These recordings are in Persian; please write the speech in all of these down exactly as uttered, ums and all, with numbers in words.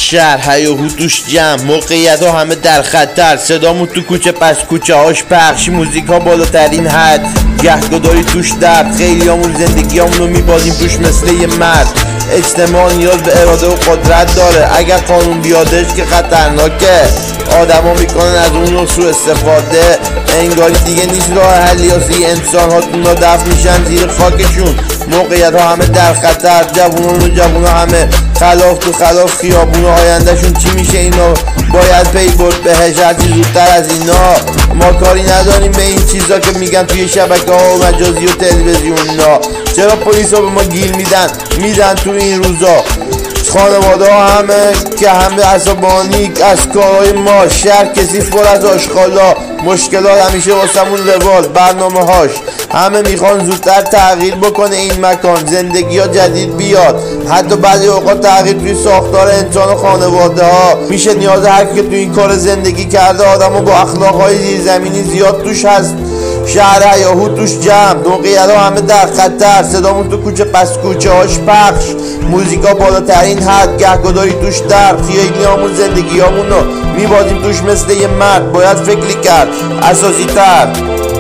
شهر هیاهو توش جمع، موقعیت ها همه در خطر، صدامون تو کوچه پس کوچه هاش پخش، موزیک ها بالاترین حد، گهگداری توش درد، خیلی همون زندگی همونو میبازیم توش مثل یه مرد. اجتماع نیاز به اراده و قدرت داره، اگر قانون بیادش که خطرناکه، آدما میکنن از اون سوء استفاده، انگاری دیگه نیست راه حل یاسی، انسان ها تونا دفن میشن زیر خاکشون، موقعیت ها همه در خطر، جوونان و جوونا همه خلاف تو خلاف، خیابونا آیندهشون چی میشه اینا باید پی برد بهش هرچی زودتر از اینا. ما کاری نداریم به این چیزا که میگن توی شبکه ها و مجازی و تلویزیونا، چرا پلیس ها به ما گیر میدن میدن تو این روزا، خانواده ها همه که همه عصبانی از کارهای ما، شهر کثیف پر از آشغالا، مشکلات همیشه واسمون روال، برنامه هاش همه میخوان زودتر تغییر بکنه این مکان، زندگی ها جدید بیاد، حتی بعضی اوقات تغییر توی ساختار انسان و خانواده ها میشه نیاز هر که توی این کار زندگی کرده، آدم ها با اخلاق های زیرزمینی زیاد توش هست. شهر هیاهو توش جمع، موقعیت ها همه در خطر، صدامون تو کوچه پس کوچه هاش پخش، موزیکا بالاترین حد، گهگداری توش درد، خیلی همون زندگی همونو میبازیم توش مثل یه مرد، باید فکری کرد اساسی تر.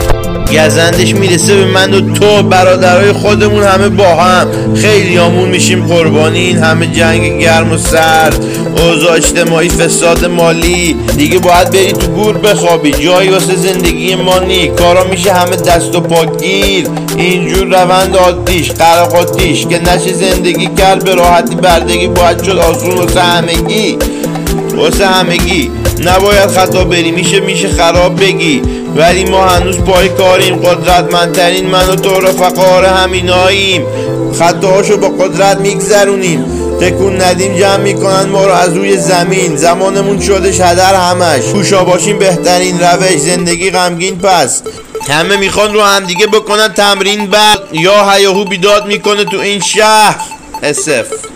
گزندش میرسه به من و تو، برادرای خودمون همه با هم، خیلی همون میشیم قربانی این همه جنگ گرم و سرد، اوضاع اجتماعی، فساد مالی، دیگه باید بری تو گور بخوابی، جایی واسه زندگی ما نی، کارا میشه همه دست و پاگیر، اینجور روند عادیش قراقاتیش که نشه زندگی کرد به راحتی، بردگی باید شد آسون واسه همگی واسه همگی نباید خطا بری، میشه میشه خراب بگی، ولی ما هنوز پای کاریم، قدرتمندترین من و تو رفقا همیناییم، خطاهاشو با قدرت میگذرونیم، تکون ندیم جمع میکنن ما رو از روی زمین، زمانمون شده شدر همش، پوشا باشیم بهترین روش، زندگی غمگین پس همه میخوان رو همدیگه بکنن تمرین، بعد یا هیاهو بیداد میکنه تو این شهر اسف.